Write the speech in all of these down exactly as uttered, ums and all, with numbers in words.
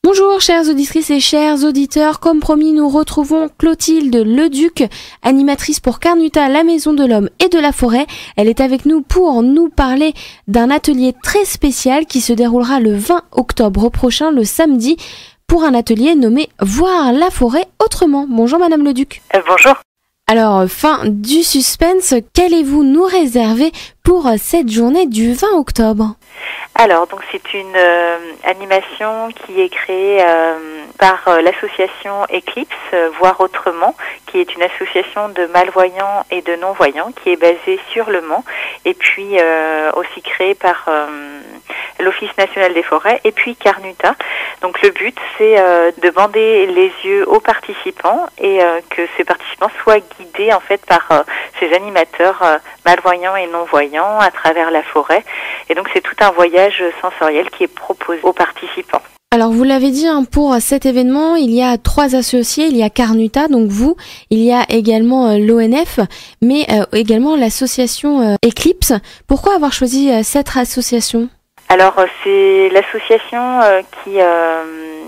Bonjour chères auditrices et chers auditeurs, comme promis nous retrouvons Clotilde Leduc, animatrice pour Carnuta, la maison de l'homme et de la forêt. Elle est avec nous pour nous parler d'un atelier très spécial qui se déroulera le vingt octobre prochain, le samedi, pour un atelier nommé Voir la forêt autrement. Bonjour Madame Leduc. Euh, bonjour. Alors, fin du suspense, qu'allez-vous nous réserver pour cette journée du vingt octobre ? Alors, donc c'est une euh, animation qui est créée euh, par euh, l'association Eclipse, euh, Voir autrement, qui est une association de malvoyants et de non-voyants qui est basée sur Le Mans, et puis euh, aussi créée par euh, l'Office national des forêts, et puis Carnuta. Donc le but, c'est euh, de bander les yeux aux participants et euh, que ces participants soient guidés en fait par euh, ces animateurs euh, malvoyants et non-voyants à travers la forêt. Et donc c'est tout un voyage sensoriel qui est proposé aux participants. Alors vous l'avez dit, hein, pour cet événement, il y a trois associés, il y a Carnuta, donc vous, il y a également euh, l'O N F, mais euh, également l'association euh, Eclipse. Pourquoi avoir choisi euh, cette association ? Alors c'est l'association euh, qui euh,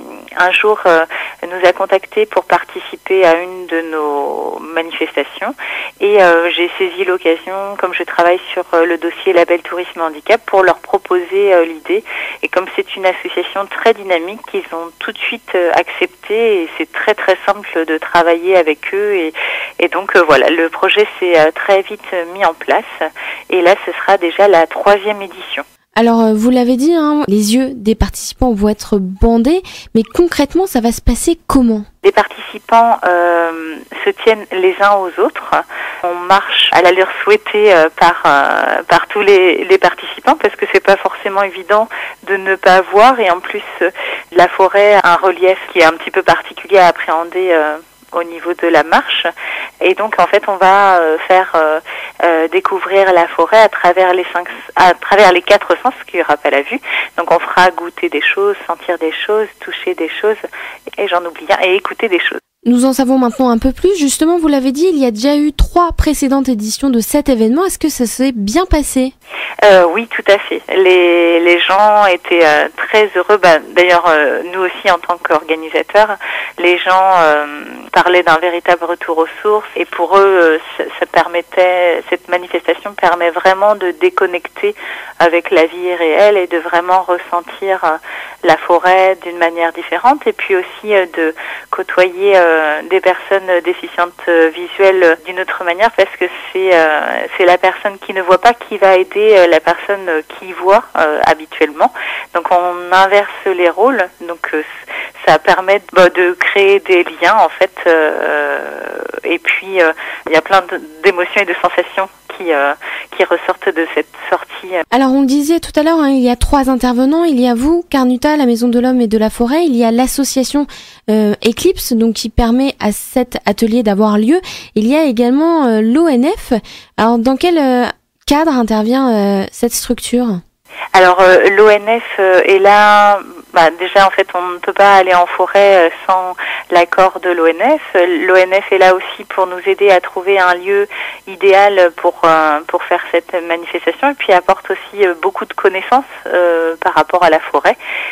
un jour euh, nous a contactés pour participer à une de nos manifestations et euh, j'ai saisi l'occasion, comme je travaille sur euh, le dossier Label Tourisme Handicap, pour leur proposer euh, l'idée. Et comme c'est une association très dynamique, ils ont tout de suite euh, accepté et c'est très très simple de travailler avec eux et, et donc euh, voilà, le projet s'est euh, très vite mis en place et là ce sera déjà la troisième édition. Alors, vous l'avez dit, hein, les yeux des participants vont être bandés, mais concrètement, ça va se passer comment ? Les participants euh, se tiennent les uns aux autres. On marche à l'allure souhaitée euh, par euh, par tous les, les participants parce que c'est pas forcément évident de ne pas voir et en plus euh, la forêt a un relief qui est un petit peu particulier à appréhender euh, au niveau de la marche et donc en fait on va euh, faire euh, euh, découvrir la forêt à travers les cinq à travers les quatre sens qu'il n'y aura pas la vue. Donc on fera goûter des choses, sentir des choses, toucher des choses et j'en oublie un et écouter des choses. Nous en savons maintenant un peu plus. Justement, vous l'avez dit, il y a déjà eu trois précédentes éditions de cet événement. Est-ce que ça s'est bien passé ? euh, Oui, tout à fait. Les, les gens étaient euh, très heureux. Bah, d'ailleurs, euh, nous aussi, en tant qu'organisateurs, les gens euh, parlaient d'un véritable retour aux sources. Et pour eux, euh, ça, ça permettait, cette manifestation permet vraiment de déconnecter avec la vie réelle et de vraiment ressentir euh, la forêt d'une manière différente. Et puis aussi euh, de côtoyer euh, des personnes déficientes visuelles d'une autre manière parce que c'est euh, c'est la personne qui ne voit pas qui va aider euh, la personne qui voit euh, habituellement. Donc on inverse les rôles. Donc euh, ça permet bah, de créer des liens en fait. Euh, et puis euh, il y a plein de, d'émotions et de sensations qui euh, qui ressortent de cette sortie. Alors on le disait tout à l'heure, hein, il y a trois intervenants. Il y a vous, Carnuta, la maison de l'homme et de la forêt. Il y a l'association euh, Eclipse, donc qui permet à cet atelier d'avoir lieu. Il y a également euh, l'O N F. Alors dans quel euh, cadre intervient euh, cette structure ? Alors euh, l'O N F euh, est là, bah, déjà en fait on ne peut pas aller en forêt euh, sans l'accord de l'O N F. L'O N F est là aussi pour nous aider à trouver un lieu idéal pour euh, pour faire cette manifestation et puis apporte aussi euh, beaucoup de connaissances euh, par rapport à la forêt.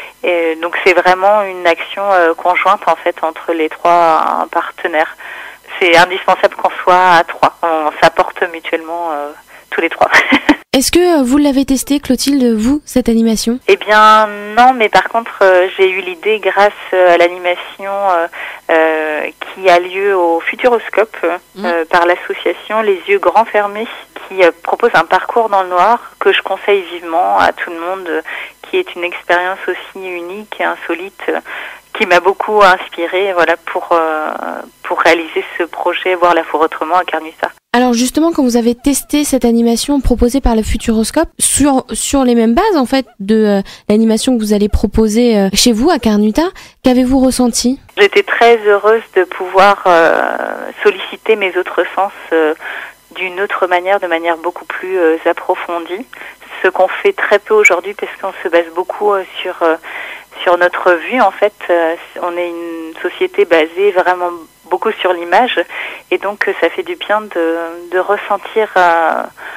Et donc c'est vraiment une action euh, conjointe en fait entre les trois euh, partenaires. C'est indispensable qu'on soit à trois, on s'apporte mutuellement euh, tous les trois. Est-ce que vous l'avez testé, Clotilde, vous, cette animation ? Eh bien, non, mais par contre, euh, j'ai eu l'idée grâce à l'animation euh, euh, qui a lieu au Futuroscope euh, mmh. par l'association Les Yeux Grands Fermés, qui euh, propose un parcours dans le noir que je conseille vivement à tout le monde, euh, qui est une expérience aussi unique et insolite, euh, qui m'a beaucoup inspirée, voilà, pour euh, pour réaliser ce projet Voir la forêt autrement à Carnuta. Alors justement, quand vous avez testé cette animation proposée par le Futuroscope, sur sur les mêmes bases en fait de euh, l'animation que vous allez proposer euh, chez vous à Carnuta, qu'avez-vous ressenti ? J'étais très heureuse de pouvoir euh, solliciter mes autres sens euh, d'une autre manière, de manière beaucoup plus euh, approfondie. Ce qu'on fait très peu aujourd'hui parce qu'on se base beaucoup euh, sur euh, sur notre vue en fait. Euh, on est une société basée vraiment beaucoup sur l'image et donc ça fait du bien de, de ressentir euh,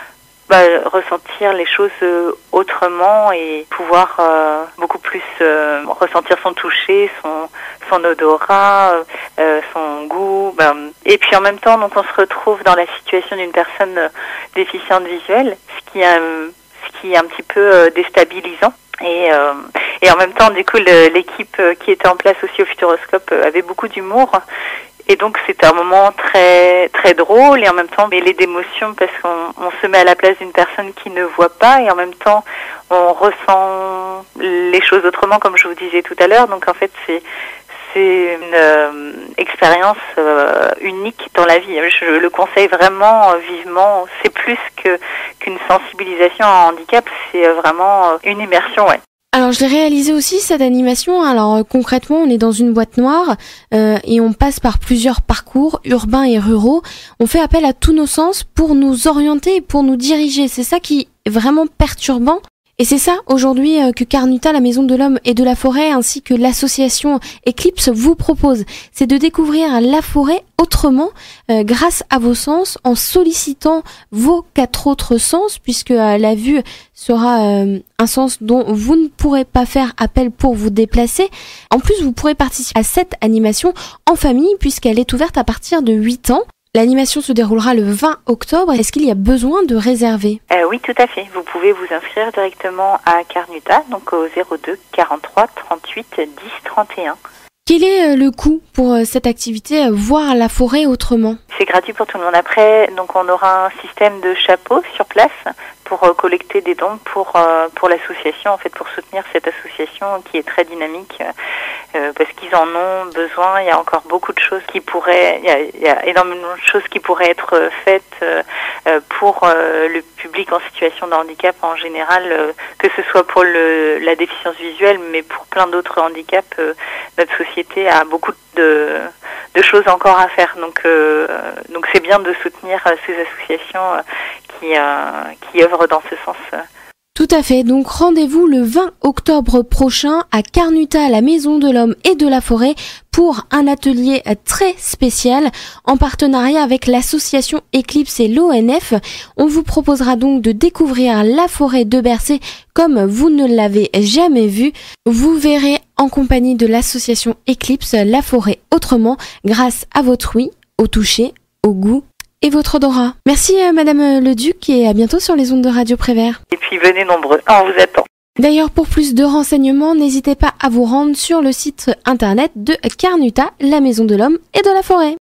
bah, ressentir les choses euh, autrement et pouvoir euh, beaucoup plus euh, ressentir son toucher, son, son odorat, euh, son goût. Bah, et puis en même temps, donc on se retrouve dans la situation d'une personne euh, déficiente visuelle, ce qui est, euh, ce qui est un petit peu euh, déstabilisant. Et, euh, et en même temps, du coup, le, l'équipe qui était en place aussi au Futuroscope avait beaucoup d'humour. Et donc, c'était un moment très très drôle et en même temps mêlé d'émotions parce qu'on on se met à la place d'une personne qui ne voit pas et en même temps, on ressent les choses autrement, comme je vous disais tout à l'heure. Donc, en fait, c'est c'est une euh, expérience euh, unique dans la vie. Je le conseille vraiment euh, vivement. C'est plus que qu'une sensibilisation à un handicap, c'est euh, vraiment euh, une immersion, ouais. Alors je l'ai réalisé aussi cette animation. Alors euh, concrètement, on est dans une boîte noire euh, et on passe par plusieurs parcours urbains et ruraux. On fait appel à tous nos sens pour nous orienter et pour nous diriger. C'est ça qui est vraiment perturbant. Et c'est ça, aujourd'hui, que Carnuta, la Maison de l'Homme et de la Forêt, ainsi que l'association Eclipse vous propose. C'est de découvrir la forêt autrement, euh, grâce à vos sens, en sollicitant vos quatre autres sens, puisque euh, la vue sera euh, un sens dont vous ne pourrez pas faire appel pour vous déplacer. En plus, vous pourrez participer à cette animation en famille, puisqu'elle est ouverte à partir de huit ans. L'animation se déroulera le vingt octobre. Est-ce qu'il y a besoin de réserver ? euh, Oui, tout à fait. Vous pouvez vous inscrire directement à Carnuta, donc au zéro deux quarante-trois trente-huit dix trente et un. Quel est le coût pour cette activité, voir la forêt autrement ? C'est gratuit pour tout le monde. Après, donc on aura un système de chapeaux sur place pour euh, collecter des dons pour euh, pour l'association, en fait, pour soutenir cette association qui est très dynamique, euh, parce qu'ils en ont besoin. Il y a encore beaucoup de choses qui pourraient, il y a, il y a énormément de choses qui pourraient être faites euh, pour euh, le public en situation de handicap en général, euh, que ce soit pour le, la déficience visuelle, mais pour plein d'autres handicaps. Euh, notre société a beaucoup de de choses encore à faire. Donc euh, donc c'est bien de soutenir euh, ces associations euh, qui euh, qui œuvrent dans ce sens. Tout à fait. Donc rendez-vous le vingt octobre prochain à Carnuta, la Maison de l'Homme et de la Forêt, pour un atelier très spécial en partenariat avec l'association Eclipse et l'O N F. On vous proposera donc de découvrir la forêt de Bercé comme vous ne l'avez jamais vue. Vous verrez en compagnie de l'association Eclipse la forêt autrement, grâce à votre ouïe, au toucher, au goût et votre odorat. Merci euh, Madame Leduc et à bientôt sur les ondes de Radio Prévert. Et puis venez nombreux, on vous attend. D'ailleurs, pour plus de renseignements, n'hésitez pas à vous rendre sur le site internet de Carnuta, la Maison de l'Homme et de la Forêt.